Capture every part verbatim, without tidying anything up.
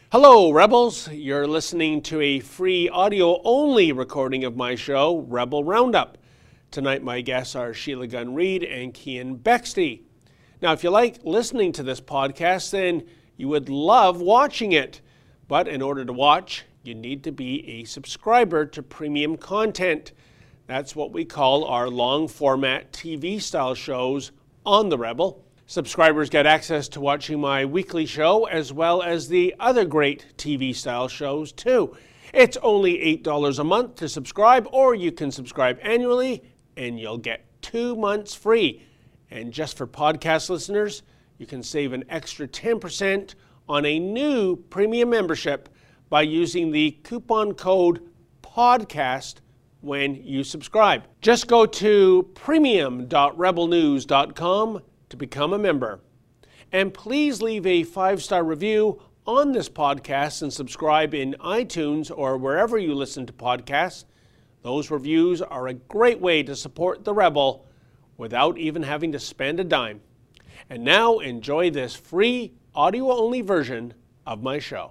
Hello, Rebels. You're listening to a free audio-only recording of my show, Rebel Roundup. Tonight, my guests are Sheila Gunn Reid and Cian Bexte. Now, if you like listening to this podcast, then you would love watching it. But in order to watch, you need to be a subscriber to premium content. That's what we call our long-format T V-style shows on The Rebel. Subscribers get access to watching my weekly show as well as the other great T V-style shows too. It's only eight dollars a month to subscribe, or you can subscribe annually and you'll get two months free. And just for podcast listeners, you can save an extra ten percent on a new premium membership by using the coupon code PODCAST when you subscribe. Just go to premium dot rebel news dot com to become a member. And please leave a five-star review on this podcast and subscribe in iTunes or wherever you listen to podcasts. Those reviews are a great way to support The Rebel without even having to spend a dime. And now enjoy this free audio-only version of my show.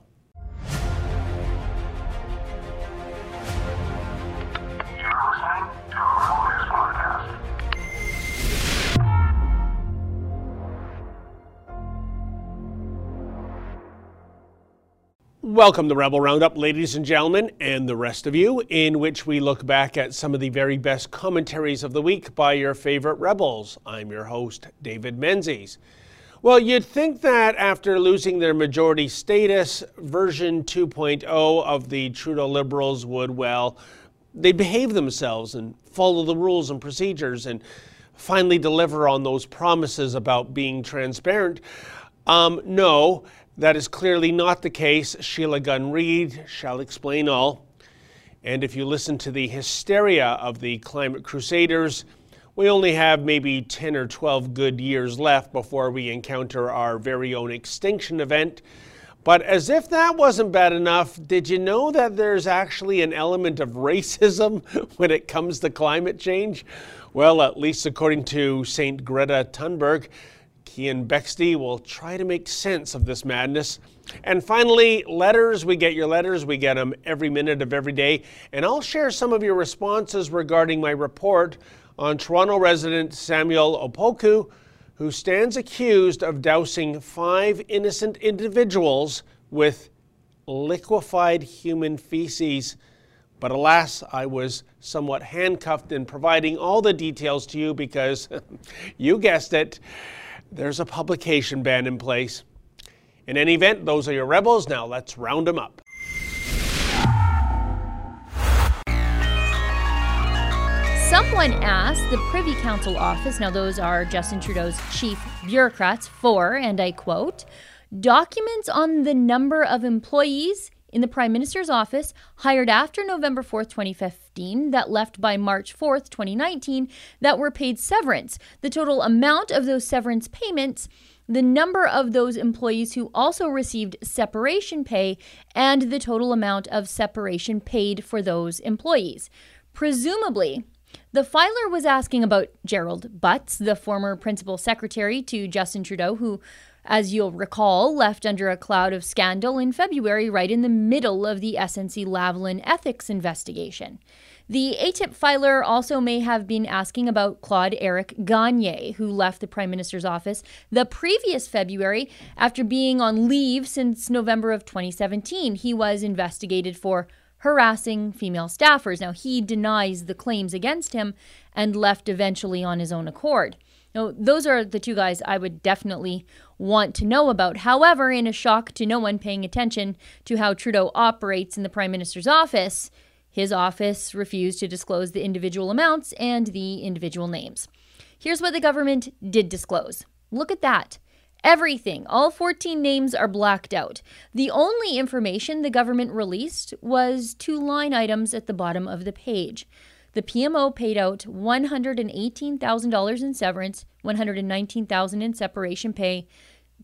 Welcome to Rebel Roundup, ladies and gentlemen, and the rest of you, in which we look back at some of the very best commentaries of the week by your favorite Rebels. I'm your host, David Menzies. Well, you'd think that after losing their majority status, version two point oh of the Trudeau Liberals would, well, they'd behave themselves and follow the rules and procedures and finally deliver on those promises about being transparent. Um, no. That is clearly not the case. Sheila Gunn Reid shall explain all. And if you listen to the hysteria of the climate crusaders, we only have maybe ten or twelve good years left before we encounter our very own extinction event. But as if that wasn't bad enough, did you know that there's actually an element of racism when it comes to climate change? Well, at least according to Saint Greta Thunberg, Cian Bexte will try to make sense of this madness. And finally, letters. We get your letters. We get them every minute of every day. And I'll share some of your responses regarding my report on Toronto resident Samuel Opoku, who stands accused of dousing five innocent individuals with liquefied human feces. But alas, I was somewhat handcuffed in providing all the details to you because, you guessed it, there's a publication ban in place. In any event, those are your Rebels. Now let's round them up. Someone asked the Privy Council office, now those are Justin Trudeau's chief bureaucrats, for, and I quote, documents on the number of employees in the Prime Minister's office hired after November fourth, twenty fifteen, that left by March fourth, twenty nineteen, that were paid severance. The total amount of those severance payments, the number of those employees who also received separation pay, and the total amount of separation paid for those employees. Presumably, the filer was asking about Gerald Butts, the former principal secretary to Justin Trudeau, who, as you'll recall, left under a cloud of scandal in February, right in the middle of the S N C-Lavalin ethics investigation. The A T I P filer also may have been asking about Claude-Éric Gagné, who left the Prime Minister's office the previous February after being on leave since November of twenty seventeen. He was investigated for harassing female staffers. Now, he denies the claims against him and left eventually on his own accord. Now, those are the two guys I would definitely want to know about. However, in a shock to no one paying attention to how Trudeau operates in the Prime Minister's office, his office refused to disclose the individual amounts and the individual names. Here's what the government did disclose. Look at that. Everything, all fourteen names are blacked out. The only information the government released was two line items at the bottom of the page. The P M O paid out one hundred eighteen thousand dollars in severance, one hundred nineteen thousand dollars in separation pay,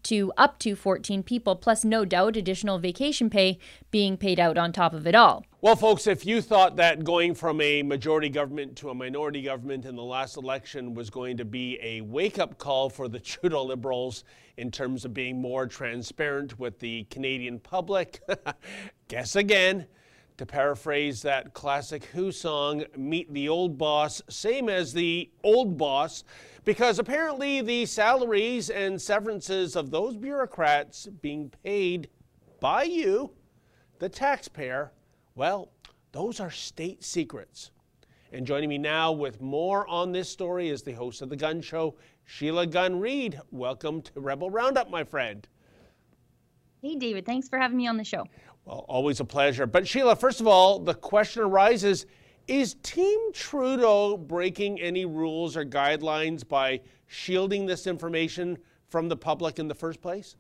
to up to fourteen people, plus no doubt additional vacation pay being paid out on top of it all. Well, folks, if you thought that going from a majority government to a minority government in the last election was going to be a wake-up call for the Trudeau Liberals in terms of being more transparent with the Canadian public, guess again. To paraphrase that classic Who song, meet the old boss, same as the old boss, because apparently the salaries and severances of those bureaucrats being paid by you, the taxpayer, well, those are state secrets. And joining me now with more on this story is the host of The Gun Show, Sheila Gunn Reid. Welcome to Rebel Roundup, my friend. Hey, David. Thanks for having me on the show. Well, always a pleasure. But Sheila, first of all, the question arises, is Team Trudeau breaking any rules or guidelines by shielding this information from the public in the first place?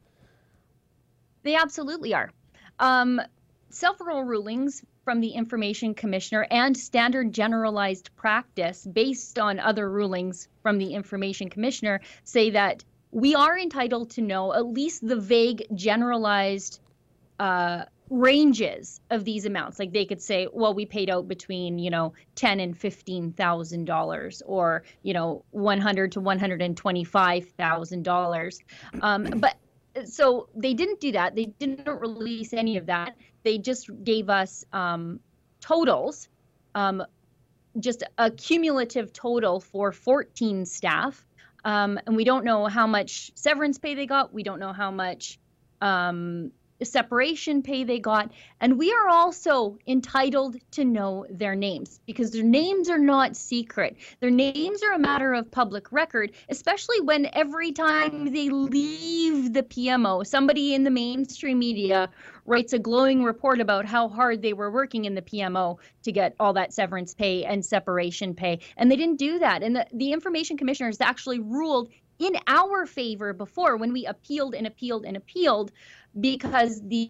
They absolutely are. Um, several rulings from the Information Commissioner and standard generalized practice based on other rulings from the Information Commissioner say that we are entitled to know at least the vague generalized uh, ranges of these amounts. Like they could say, well, we paid out between, you know, ten and fifteen thousand dollars, or, you know, one hundred to one hundred twenty-five thousand dollars. Um, but so they didn't do that. They didn't release any of that. They just gave us um, totals, um, just a cumulative total for fourteen staff. Um, and we don't know how much severance pay they got. We don't know how much um, separation pay they got. And we are also entitled to know their names because their names are not secret. Their names are a matter of public record, especially when every time they leave the P M O, somebody in the mainstream media writes a glowing report about how hard they were working in the P M O to get all that severance pay and separation pay. And they didn't do that. And the, the Information Commissioner has actually ruled in our favor before when we appealed and appealed and appealed, because the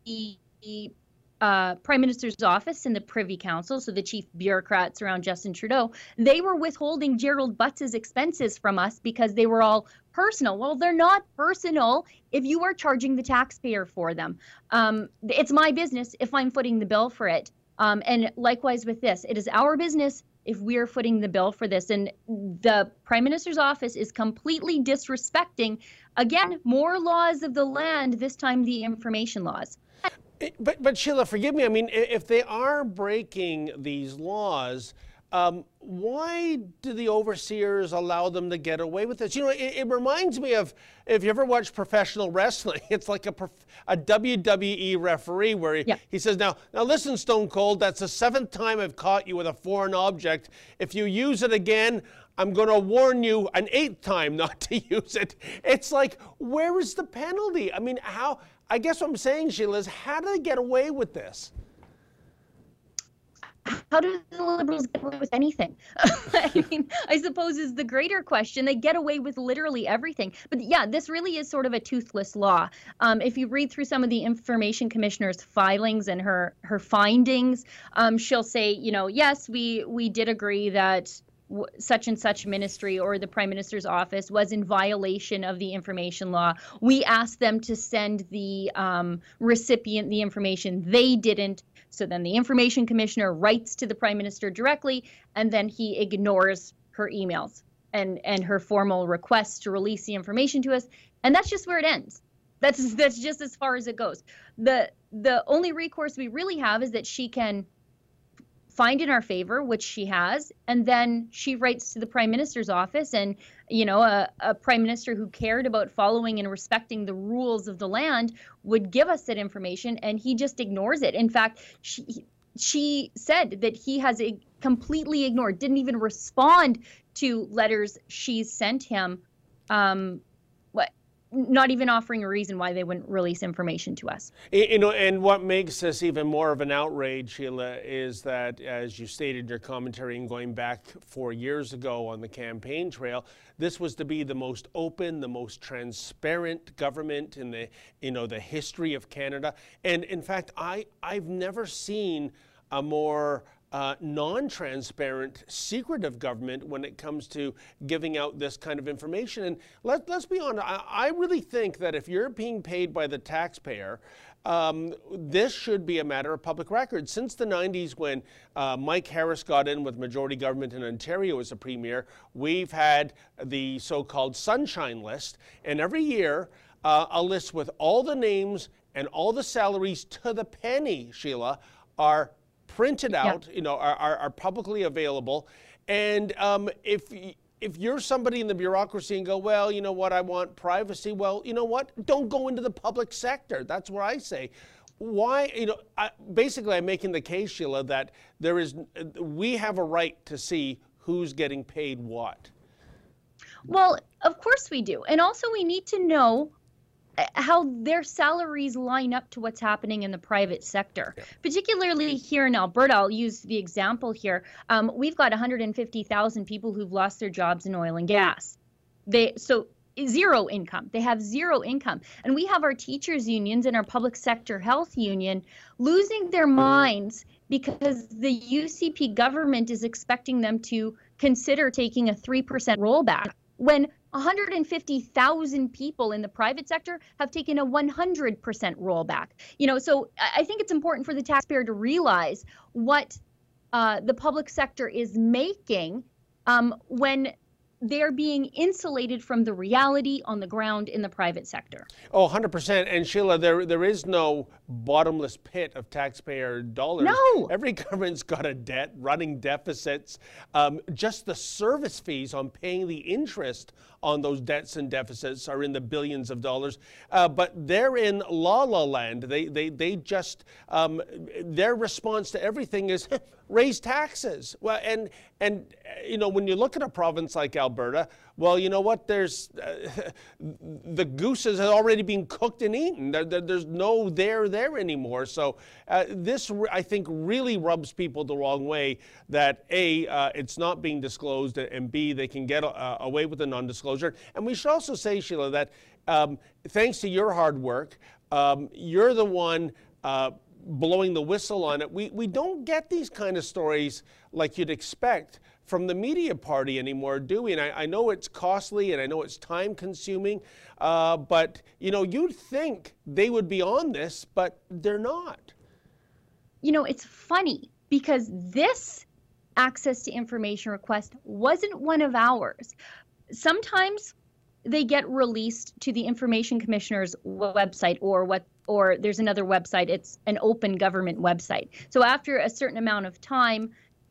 uh, Prime Minister's office and the Privy Council, so the chief bureaucrats around Justin Trudeau, they were withholding Gerald Butts' expenses from us because they were all personal. Well, they're not personal if you are charging the taxpayer for them. Um, it's my business if I'm footing the bill for it. Um, and likewise with this, it is our business if we're footing the bill for this. And the Prime Minister's office is completely disrespecting, again, more laws of the land, this time the information laws. But, but Sheila, forgive me, I mean, if they are breaking these laws, um, why do the overseers allow them to get away with this? You know, it, it reminds me of, if you ever watch professional wrestling, it's like a, a W W E referee where he, yeah. he says, now, now listen, Stone Cold, that's the seventh time I've caught you with a foreign object. If you use it again, I'm going to warn you an eighth time not to use it. It's like, where is the penalty? I mean, how, I guess what I'm saying, Sheila, is how do they get away with this? How do the Liberals get away with anything? I mean, I suppose is the greater question. They get away with literally everything. But yeah, this really is sort of a toothless law. Um, if you read through some of the Information Commissioner's filings and her her findings, um, she'll say, you know, yes, we we did agree that w- such and such ministry or the Prime Minister's office was in violation of the information law. We asked them to send the um, recipient the information. They didn't. So then the Information Commissioner writes to the Prime Minister directly, and then he ignores her emails and, and her formal requests to release the information to us. And that's just where it ends. That's that's just as far as it goes. The the only recourse we really have is that she can find in our favor, which she has, and then she writes to the Prime Minister's office, and you know, a, a Prime Minister who cared about following and respecting the rules of the land would give us that information, and he just ignores it. In fact, she she said that he has a, completely ignored, didn't even respond to letters she sent him, um, what, not even offering a reason why they wouldn't release information to us. You know, and what makes this even more of an outrage, Sheila, is that, as you stated in your commentary and going back four years ago on the campaign trail, this was to be the most open, the most transparent government in the, you know, the history of Canada. And in fact, I, I've never seen a more uh, non-transparent, secretive government when it comes to giving out this kind of information. And let, let's be honest, I, I really think that if you're being paid by the taxpayer, um, this should be a matter of public record. Since the nineties, when uh, Mike Harris got in with majority government in Ontario as a premier, we've had the so-called Sunshine List, and every year uh, a list with all the names and all the salaries to the penny, Sheila, are printed out, yeah. you know, are, are, are publicly available. And um, if if you're somebody in the bureaucracy and go, well, you know what, I want privacy, well, you know what, don't go into the public sector. That's what I say. Why, you know, I, basically I'm making the case, Sheila, that there is, we have a right to see who's getting paid what. Well, of course we do. And also we need to know how their salaries line up to what's happening in the private sector, yeah. particularly here in Alberta. I'll use the example here. Um, we've got one hundred fifty thousand people who've lost their jobs in oil and gas. They so zero income. They have zero income. And we have our teachers unions and our public sector health union losing their minds because the U C P government is expecting them to consider taking a three percent rollback when one hundred fifty thousand people in the private sector have taken a one hundred percent rollback. You know, so I think it's important for the taxpayer to realize what uh, the public sector is making um, when they're being insulated from the reality on the ground in the private sector. Oh, one hundred percent. And Sheila, there there is no bottomless pit of taxpayer dollars. No. Every government's got a debt, running deficits. Um, just the service fees on paying the interest on those debts and deficits are in the billions of dollars. Uh, but they're in la la land. They they they just um, their response to everything is raise taxes. Well, and and you know, when you look at a province like Alberta, well, you know what? There's uh, the gooses have already been cooked and eaten. There, there, there's no there there anymore. So uh, this, I think, really rubs people the wrong way. That A, uh, it's not being disclosed, and B, they can get uh, away with the non-disclosure. And we should also say, Sheila, that um, thanks to your hard work, um, you're the one Uh, blowing the whistle on it. We we don't get these kind of stories like you'd expect from the media party anymore, do we? And I, I know it's costly and I know it's time consuming, uh, but you know, you'd think they would be on this, but they're not. You know, it's funny because this access to information request wasn't one of ours. Sometimes they get released to the Information Commissioner's website or what or there's another website. It's an open government website. So after a certain amount of time,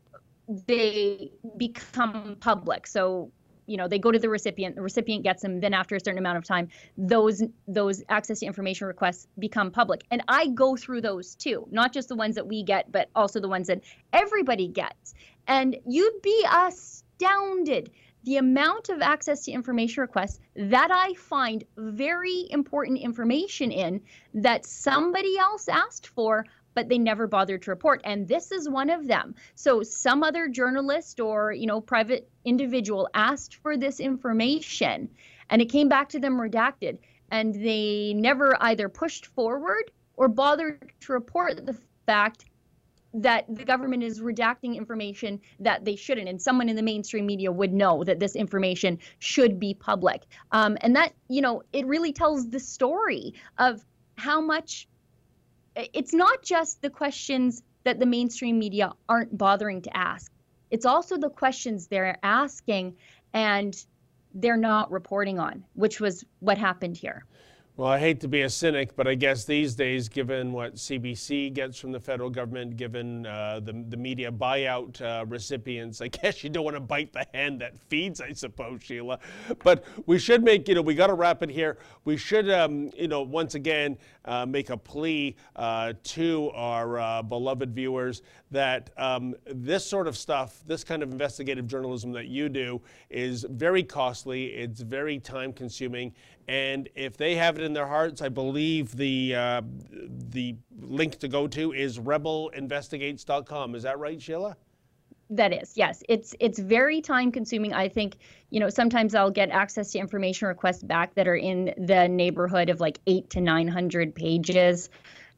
they become public. So, you know, they go to the recipient, the recipient gets them, then after a certain amount of time, those those access to information requests become public. And I go through those too, not just the ones that we get, but also the ones that everybody gets. And you'd be astounded the amount of access to information requests that I find very important information in that somebody else asked for, but they never bothered to report. And this is one of them. So some other journalist or, you know, private individual asked for this information and it came back to them redacted, and they never either pushed forward or bothered to report the fact that the government is redacting information that they shouldn't. And someone in the mainstream media would know that this information should be public. Um, and that, you know, it really tells the story of how much it's not just the questions that the mainstream media aren't bothering to ask. It's also the questions they're asking and they're not reporting on, which was what happened here. Well, I hate to be a cynic, but I guess these days, given what C B C gets from the federal government, given uh, the, the media buyout uh, recipients, I guess you don't want to bite the hand that feeds, I suppose, Sheila. But we should make, you know, we got to wrap it here. We should, um, you know, once again, uh, make a plea uh, to our uh, beloved viewers that um, this sort of stuff, this kind of investigative journalism that you do is very costly. It's very time consuming. And if they have it in their hearts, I believe the uh, the link to go to is rebel investigates dot com. Is that right, Sheila? That is, yes. It's it's very time consuming. I think, you know, sometimes I'll get access to information requests back that are in the neighborhood of like eight to nine hundred pages.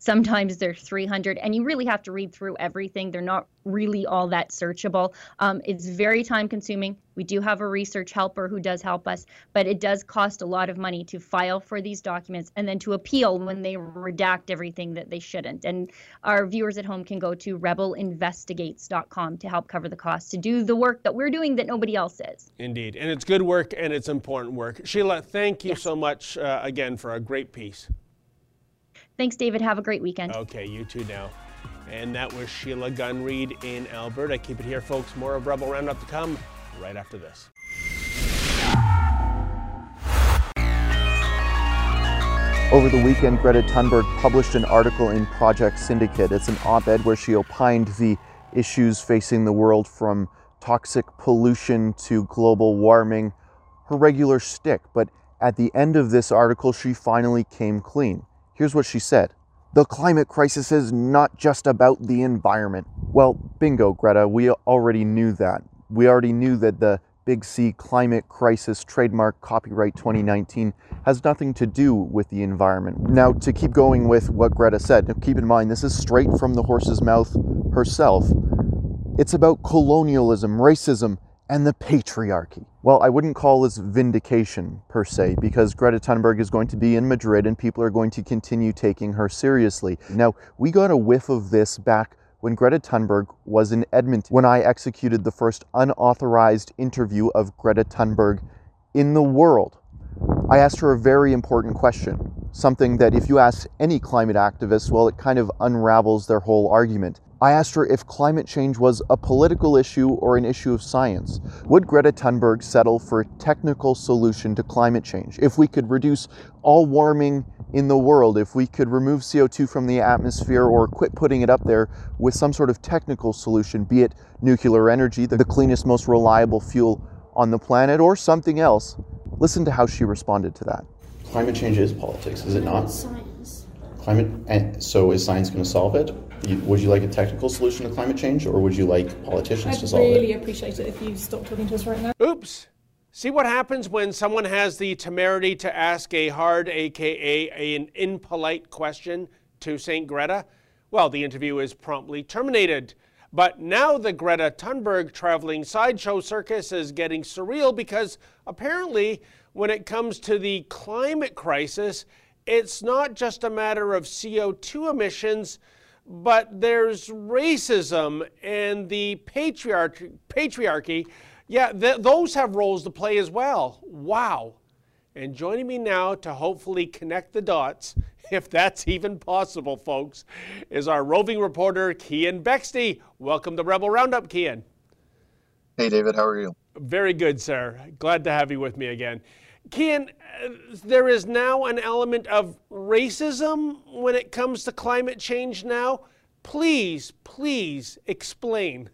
Sometimes they're three hundred, and you really have to read through everything. They're not really all that searchable. Um, it's very time consuming. We do have a research helper who does help us, but it does cost a lot of money to file for these documents and then to appeal when they redact everything that they shouldn't. And our viewers at home can go to rebel investigates dot com to help cover the cost to do the work that we're doing that nobody else is. Indeed, and it's good work and it's important work. Sheila, thank you Yes. so much uh, again for a great piece. Thanks, David. Have a great weekend. Okay, you too now. And that was Sheila Gunn-Reid in Alberta. Keep it here, folks. More of Rebel Roundup to come right after this. Over the weekend, Greta Thunberg published an article in Project Syndicate. It's an op-ed where she opined the issues facing the world, from toxic pollution to global warming, her regular shtick. But at the end of this article, she finally came clean. Here's what she said. The climate crisis is not just about the environment. Well, bingo, Greta, we already knew that. We already knew that the Big C climate crisis, trademark copyright twenty nineteen, has nothing to do with the environment. Now, to keep going with what Greta said, keep in mind, this is straight from the horse's mouth herself. It's about colonialism, racism, and the patriarchy. Well, I wouldn't call this vindication per se, because Greta Thunberg is going to be in Madrid and people are going to continue taking her seriously. Now, we got a whiff of this back when Greta Thunberg was in Edmonton, when I executed the first unauthorized interview of Greta Thunberg in the world. I asked her a very important question, something that if you ask any climate activist, well, it kind of unravels their whole argument. I asked her if climate change was a political issue or an issue of science. Would Greta Thunberg settle for a technical solution to climate change? If we could reduce all warming in the world, if we could remove C O two from the atmosphere or quit putting it up there with some sort of technical solution, be it nuclear energy, the cleanest, most reliable fuel on the planet, or something else, listen to how she responded to that. Climate change is politics, is it not? It's science. Climate, and so is science going to solve it? You, would you like a technical solution to climate change, or would you like politicians I'd to solve really it? appreciate it if you stop talking to us right now. Oops. See what happens when someone has the temerity to ask a hard, aka an impolite question to Saint Greta? Well, the interview is promptly terminated. But now the Greta Thunberg traveling sideshow circus is getting surreal, because apparently when it comes to the climate crisis, it's not just a matter of C O two emissions, but there's racism and the patriarchy. patriarchy. Yeah, th those have roles to play as well. Wow. And joining me now to hopefully connect the dots, if that's even possible, folks, is our roving reporter, Kian Bexte. Welcome to Rebel Roundup, Kian. Hey, David, how are you? Very good, sir. Glad to have you with me again. Kian, uh, there is now an element of racism when it comes to climate change now. Please, please explain.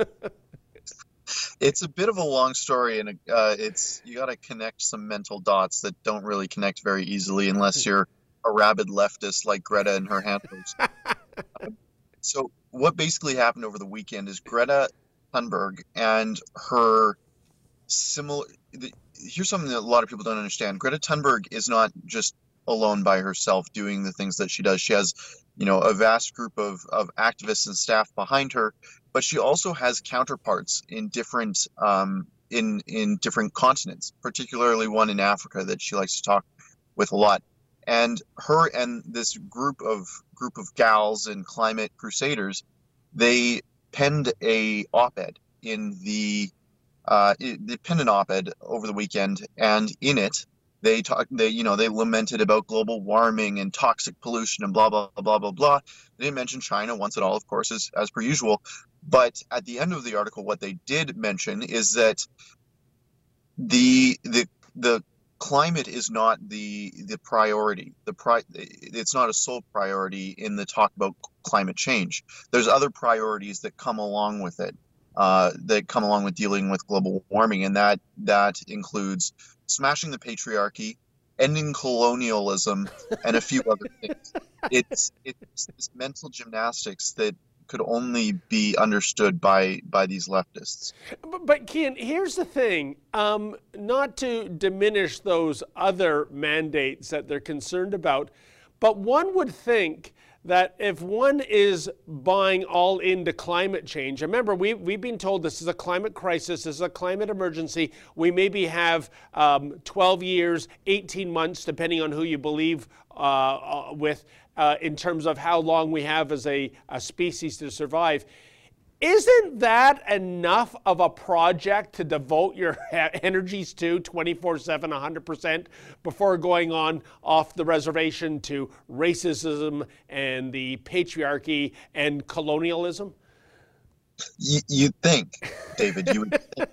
It's a bit of a long story, and uh, it's you got to connect some mental dots that don't really connect very easily unless you're a rabid leftist like Greta and her handlers. um, so what basically happened over the weekend is Greta Thunberg and her similar... The, here's something that a lot of people don't understand. Greta Thunberg is not just alone by herself doing the things that she does. She has, you know, a vast group of, of activists and staff behind her, but she also has counterparts in different um, in in different continents, particularly one in Africa that she likes to talk with a lot. And her and this group of group of gals and climate crusaders, they penned a op-ed in the uh, they penned an op-ed over the weekend, and in it they talk they you know they lamented about global warming and toxic pollution and blah blah blah blah blah. They didn't mention China once at all, of course, as as per usual. But at the end of the article, what they did mention is that the the the climate is not the the priority. The pri it's not a sole priority in the talk about climate change. There's other priorities that come along with it, uh, that come along with dealing with global warming, and that that includes smashing the patriarchy, ending colonialism, and a few other things. It's it's this mental gymnastics that could only be understood by by these leftists. But, but Kian, here's the thing, um, not to diminish those other mandates that they're concerned about, but one would think that if one is buying all into climate change, remember, we, we've been told this is a climate crisis, this is a climate emergency. We maybe have um, twelve years, eighteen months, depending on who you believe uh, uh, with, uh, in terms of how long we have as a, a species to survive. Isn't that enough of a project to devote your energies to twenty-four seven, one hundred percent before going on off the reservation to racism and the patriarchy and colonialism? You, you'd think, David, you would think.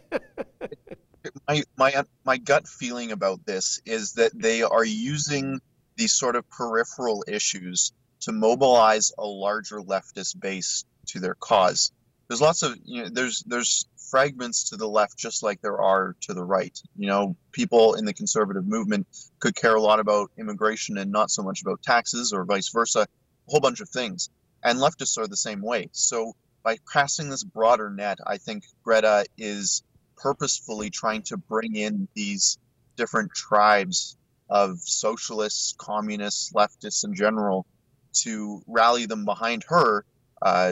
My, my, my gut feeling about this is that they are using these sort of peripheral issues to mobilize a larger leftist base to their cause. There's lots of, you know, there's there's fragments to the left just like there are to the right. You know, people in the conservative movement could care a lot about immigration and not so much about taxes, or vice versa, a whole bunch of things. And leftists are the same way. So by casting this broader net, I think Greta is purposefully trying to bring in these different tribes of socialists, communists, leftists in general, to rally them behind her, uh,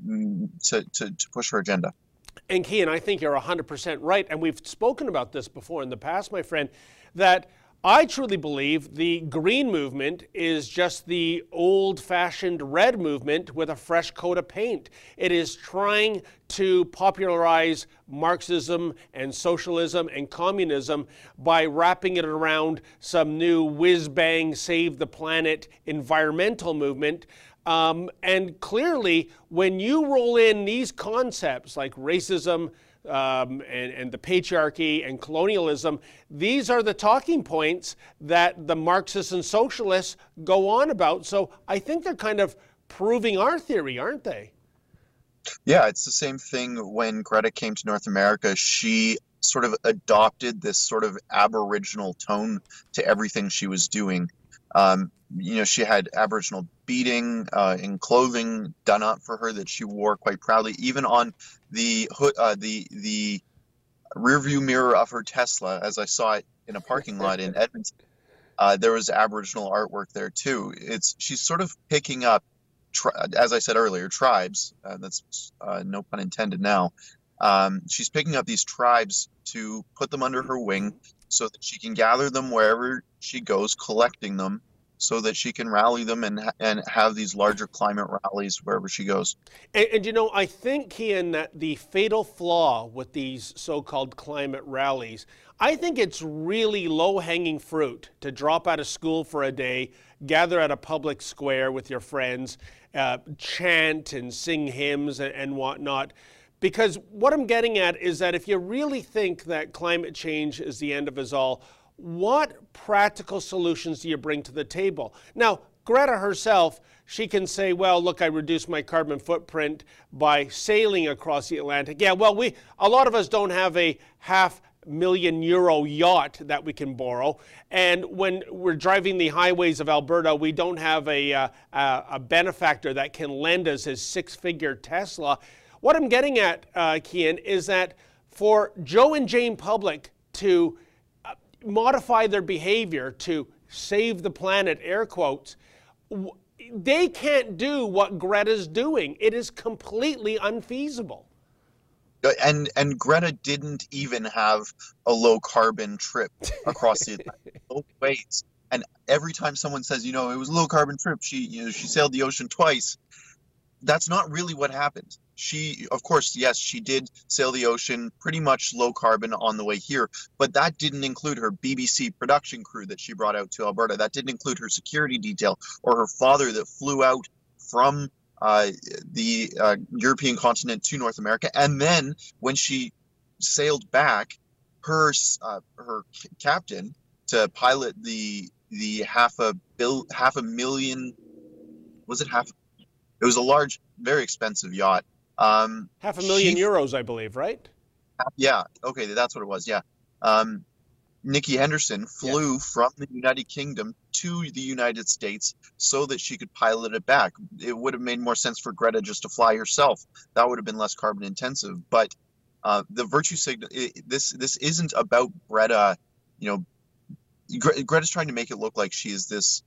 To, to, to push her agenda. And Cian, I think you're one hundred percent right. And we've spoken about this before in the past, my friend, that I truly believe the green movement is just the old-fashioned red movement with a fresh coat of paint. It is trying to popularize Marxism and socialism and communism by wrapping it around some new whiz-bang, save the planet environmental movement. Um, and clearly, when you roll in these concepts like racism um, and, and the patriarchy and colonialism, these are the talking points that the Marxists and socialists go on about. So I think they're kind of proving our theory, aren't they? Yeah, it's the same thing when Greta came to North America. She sort of adopted this sort of aboriginal tone to everything she was doing. Um, you know, she had Aboriginal beading uh, and clothing done up for her that she wore quite proudly. Even on the hood, uh, the the rearview mirror of her Tesla, as I saw it in a parking lot in Edmonton, uh, there was Aboriginal artwork there too. It's she's sort of picking up, tri- as I said earlier, tribes. Uh, that's uh, no pun intended. Now, um, she's picking up these tribes to put them under her wing, so that she can gather them wherever she goes, collecting them, so that she can rally them and and have these larger climate rallies wherever she goes. And, and you know, I think, Cian, that the fatal flaw with these so-called climate rallies, I think it's really low-hanging fruit to drop out of school for a day, gather at a public square with your friends, uh, chant and sing hymns and, and whatnot. Because what I'm getting at is that if you really think that climate change is the end of us all, what practical solutions do you bring to the table? Now, Greta herself, she can say, well, look, I reduced my carbon footprint by sailing across the Atlantic. Yeah, well, we a lot of us don't have a half million euro yacht that we can borrow. And when we're driving the highways of Alberta, we don't have a, uh, a benefactor that can lend us his six-figure Tesla. What I'm getting at, uh, Cian, is that for Joe and Jane Public to uh, modify their behavior to save the planet, air quotes, w- they can't do what Greta's doing. It is completely unfeasible. And and Greta didn't even have a low carbon trip across the Atlantic. Both ways. And every time someone says, you know, it was a low carbon trip, she you know she sailed the ocean twice. That's not really what happened. She, of course, yes, she did sail the ocean pretty much low carbon on the way here, but that didn't include her B B C production crew that she brought out to Alberta. That didn't include her security detail or her father that flew out from uh, the uh, European continent to North America. And then when she sailed back, her uh, her captain to pilot the the half a bill half a million was it half it was a large, very expensive yacht. Um, half a million she, euros, I believe, right? Yeah. Okay, that's what it was. Yeah. Um, Nikki Henderson flew yes. from the United Kingdom to the United States so that she could pilot it back. It would have made more sense for Greta just to fly herself. That would have been less carbon intensive. But uh, the virtue signal, it, this this isn't about Greta. You know, Gre- Greta's trying to make it look like she is this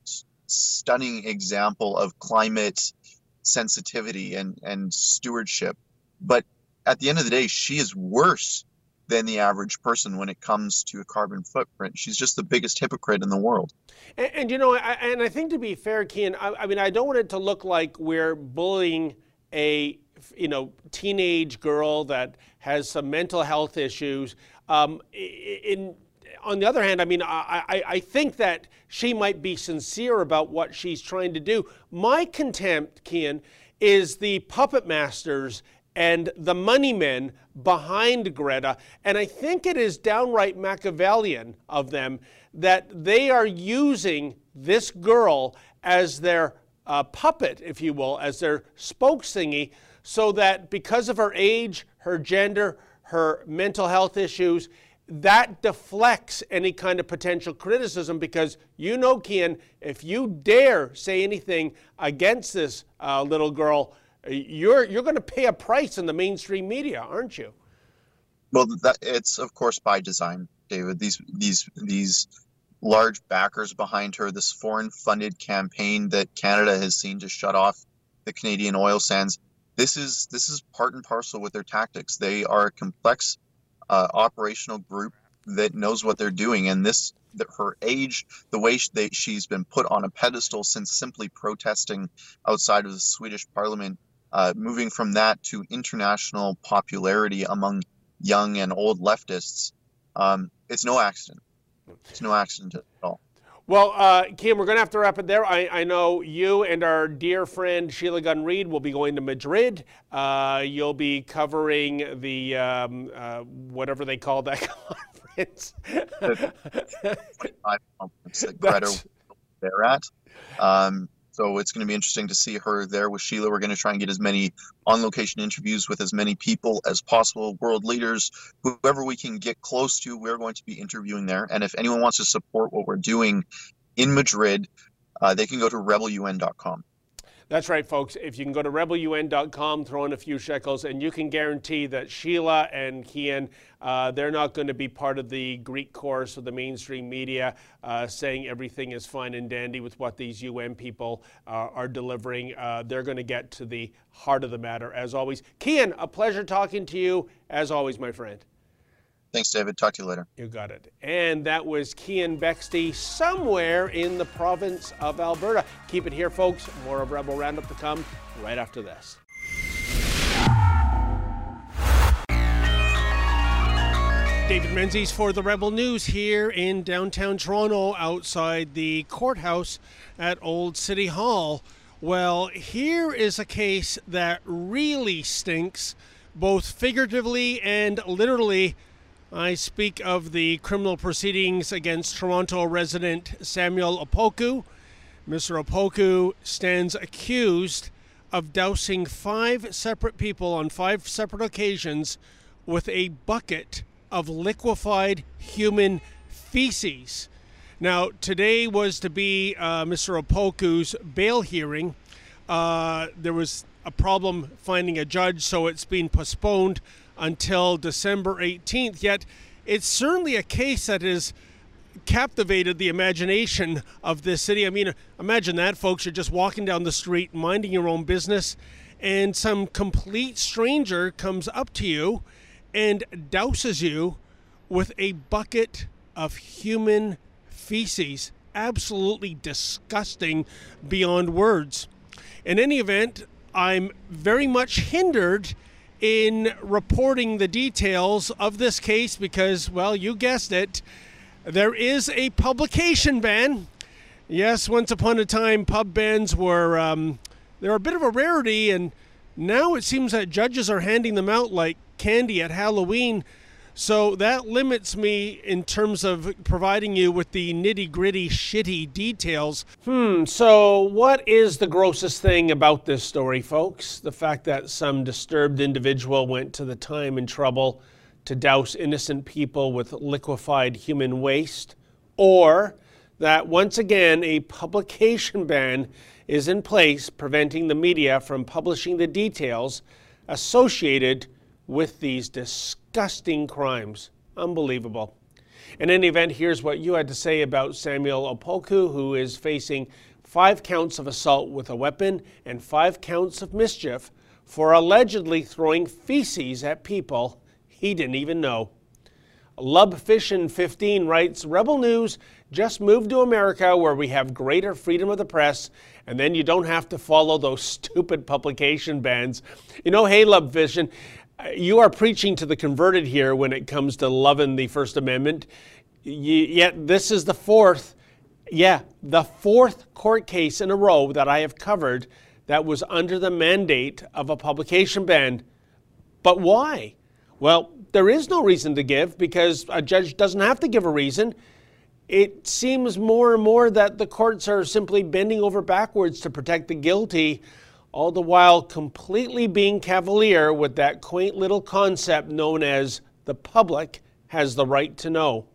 stunning example of climate sensitivity and, and stewardship. But at the end of the day, she is worse than the average person when it comes to a carbon footprint. She's just the biggest hypocrite in the world. And, and you know, I, and I think to be fair, Cian, I, I mean, I don't want it to look like we're bullying a, you know, teenage girl that has some mental health issues. Um, in, on the other hand, I mean, I, I, I think that she might be sincere about what she's trying to do. My contempt, Cian, is the puppet masters and the money men behind Greta. And I think it is downright Machiavellian of them that they are using this girl as their uh, puppet, if you will, as their spokesinghy, so that because of her age, her gender, her mental health issues, that deflects any kind of potential criticism, because you know, Cian, if you dare say anything against this uh, little girl, you're you're going to pay a price in the mainstream media, aren't you? Well, that, it's of course by design, David. These these these large backers behind her, this foreign-funded campaign that Canada has seen to shut off the Canadian oil sands. This is this is part and parcel with their tactics. They are a complex uh, operational group that knows what they're doing, and this the, her age, the way she, they, she's been put on a pedestal since simply protesting outside of the Swedish Parliament, uh, moving from that to international popularity among young and old leftists. Um, it's no accident. It's no accident at all. Well, uh, Cian, we're going to have to wrap it there. I, I know you and our dear friend Sheila Gunn Reid will be going to Madrid. Uh, you'll be covering the, um, uh, whatever they call that conference. twenty-five conference that Greta was there at. Um, so it's going to be interesting to see her there with Sheila. We're going to try and get as many on-location interviews with as many people as possible, world leaders, whoever we can get close to, we're going to be interviewing there. And if anyone wants to support what we're doing in Madrid, uh, they can go to rebel U N dot com. That's right, folks. If you can go to rebel U N dot com, throw in a few shekels, and you can guarantee that Sheila and Cian, uh, they're not going to be part of the Greek chorus of the mainstream media uh, saying everything is fine and dandy with what these U N people uh, are delivering. Uh, they're going to get to the heart of the matter, as always. Cian, a pleasure talking to you, as always, my friend. Thanks, David. Talk to you later. You got it. And that was Cian Bexte, somewhere in the province of Alberta. Keep it here, folks. More of Rebel Roundup to come right after this. David Menzies for the Rebel News here in downtown Toronto, outside the courthouse at Old City Hall. Well, here is a case that really stinks, both figuratively and literally. I speak of the criminal proceedings against Toronto resident Samuel Opoku. Mister Opoku stands accused of dousing five separate people on five separate occasions with a bucket of liquefied human feces. Now, today was to be uh, Mister Opoku's bail hearing. Uh, there was a problem finding a judge, so it's been postponed until December eighteenth, yet it's certainly a case that has captivated the imagination of this city. I mean, imagine that, folks. You're just walking down the street, minding your own business, and some complete stranger comes up to you and douses you with a bucket of human feces. Absolutely disgusting beyond words. In any event, I'm very much hindered in reporting the details of this case because, well, you guessed it, there is a publication ban. Yes, once upon a time, pub bans were, um, they're a bit of a rarity, and now it seems that judges are handing them out like candy at Halloween. So that limits me in terms of providing you with the nitty-gritty, shitty details. Hmm, so what is the grossest thing about this story, folks? The fact that some disturbed individual went to the time and trouble to douse innocent people with liquefied human waste? Or that, once again, a publication ban is in place preventing the media from publishing the details associated with these disgusting crimes? Unbelievable. In any event, here's what you had to say about Samuel Opoku, who is facing five counts of assault with a weapon and five counts of mischief for allegedly throwing feces at people he didn't even know. Lubfishin fifteen writes, Rebel News just moved to America where we have greater freedom of the press, and then you don't have to follow those stupid publication bans. You know, hey, Lubfishin, you are preaching to the converted here when it comes to loving the First Amendment. Yet this is the fourth, yeah, the fourth court case in a row that I have covered that was under the mandate of a publication ban. But why? Well, there is no reason to give because a judge doesn't have to give a reason. It seems more and more that the courts are simply bending over backwards to protect the guilty, all the while completely being cavalier with that quaint little concept known as the public has the right to know.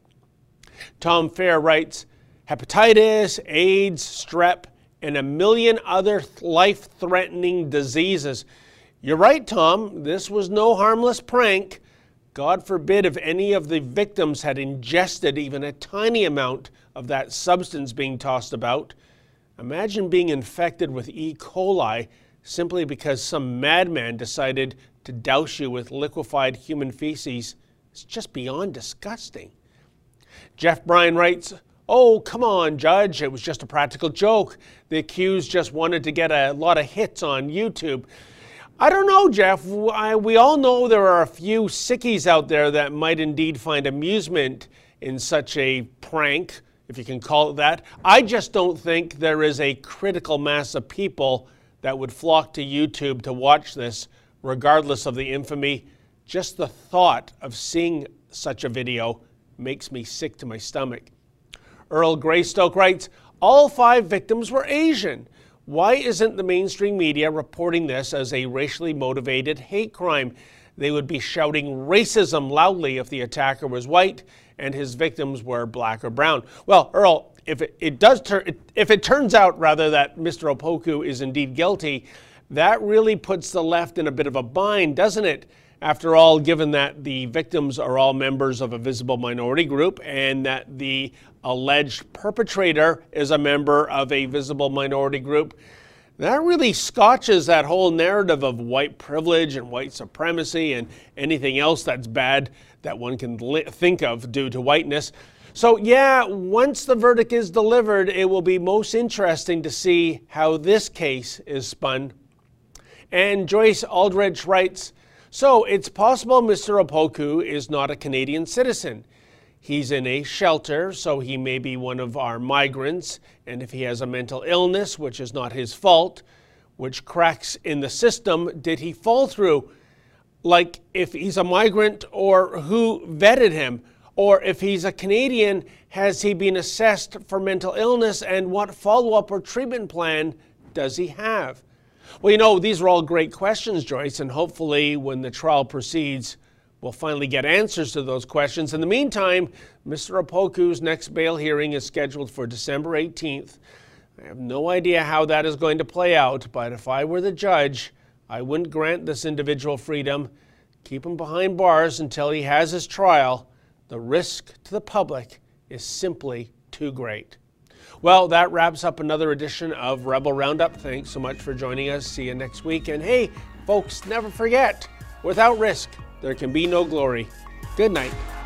Tom Fair writes, hepatitis, AIDS, strep, and a million other life-threatening diseases. You're right, Tom. This was no harmless prank. God forbid if any of the victims had ingested even a tiny amount of that substance being tossed about. Imagine being infected with E. coli simply because some madman decided to douse you with liquefied human feces. It's just beyond disgusting. Jeff Bryan writes, oh, come on, Judge. It was just a practical joke. The accused just wanted to get a lot of hits on YouTube. I don't know, Jeff. I, we all know there are a few sickies out there that might indeed find amusement in such a prank, if you can call it that. I just don't think there is a critical mass of people that would flock to YouTube to watch this, regardless of the infamy. Just the thought of seeing such a video makes me sick to my stomach. Earl Greystoke writes, all five victims were Asian. Why isn't the mainstream media reporting this as a racially motivated hate crime? They would be shouting racism loudly if the attacker was white and his victims were black or brown. Well, Earl, if it, it does turn, if it turns out rather that Mister Opoku is indeed guilty, that really puts the left in a bit of a bind, doesn't it? After all, given that the victims are all members of a visible minority group and that the alleged perpetrator is a member of a visible minority group, that really scotches that whole narrative of white privilege and white supremacy and anything else that's bad that one can think of due to whiteness. So yeah, once the verdict is delivered, it will be most interesting to see how this case is spun. And Joyce Aldrich writes, so it's possible Mister Opoku is not a Canadian citizen. He's in a shelter, so he may be one of our migrants, and if he has a mental illness, which is not his fault, which cracks in the system did he fall through? Like if he's a migrant, or who vetted him? Or if he's a Canadian, has he been assessed for mental illness, and what follow-up or treatment plan does he have? Well, you know, these are all great questions, Joyce, and hopefully when the trial proceeds, we'll finally get answers to those questions. In the meantime, Mister Opoku's next bail hearing is scheduled for December eighteenth. I have no idea how that is going to play out, but if I were the judge, I wouldn't grant this individual freedom. Keep him behind bars until he has his trial. The risk to the public is simply too great. Well, that wraps up another edition of Rebel Roundup. Thanks so much for joining us. See you next week. And hey, folks, never forget, without risk, there can be no glory. Good night.